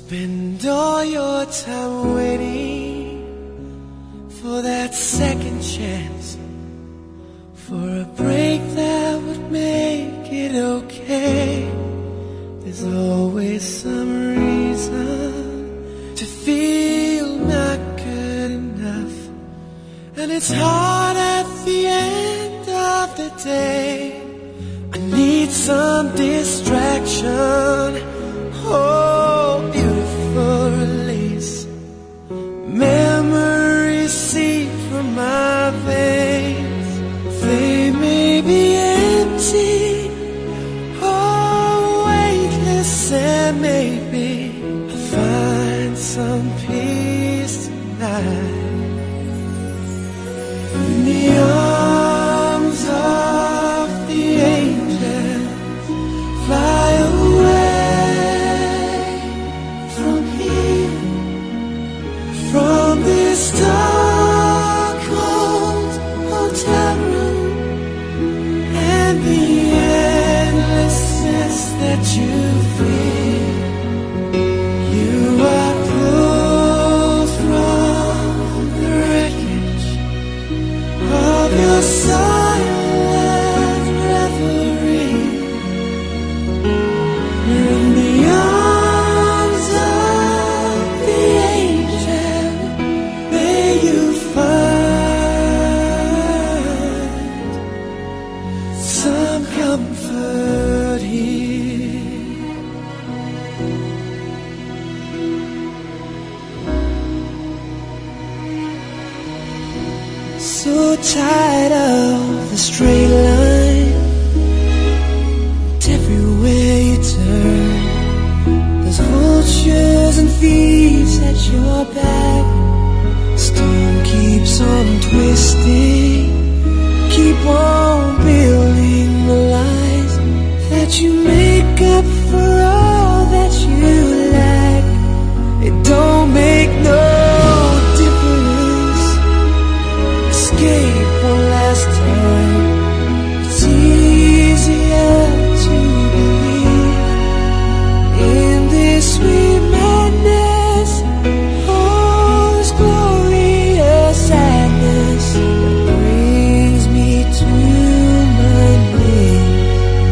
Spend all your time waiting for that second chance, for a break that would make it okay. There's always some reason to feel not good enough, and it's hard at the end of the day. I need some distraction. Oh, beautiful release. Memories seep from my veins. They may be empty, oh, weightless, and maybe I'll find some peace tonight. In the arms of the angels, fly away. From this dark, cold hotel room, and the endlessness that you feel, you are pulled from the wreckage of your silent reverie. You're in the arms of the angel. You find some comfort here. So tired of the straight line, and everywhere you turn, there's vultures and thieves at your back. Storm keeps on twisting, keep on building the lies that you make up for all that you lack. It don't make no difference. Escape one last time. It's easier to believe in this sweet madness. Sadness that brings me to my knees.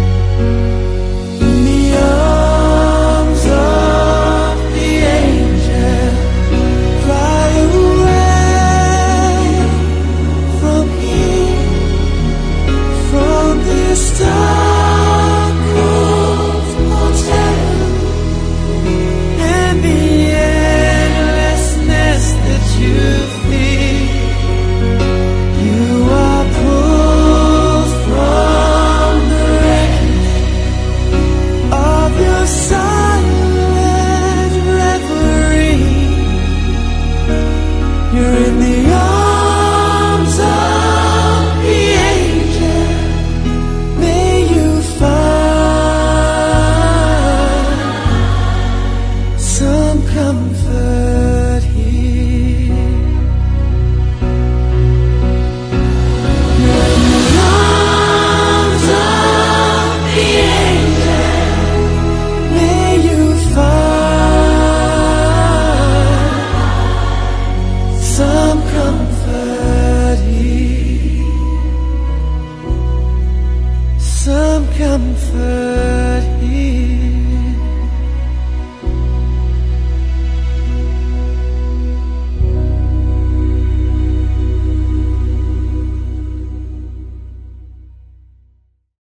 In the arms of the angel, fly away from here, from this dark, cold hotel, and the endlessness that you feel. You are pulled from the wreckage of your silent reverie. You're in the arms of the angel. May you find some comfort here. Some comfort here, some comfort here.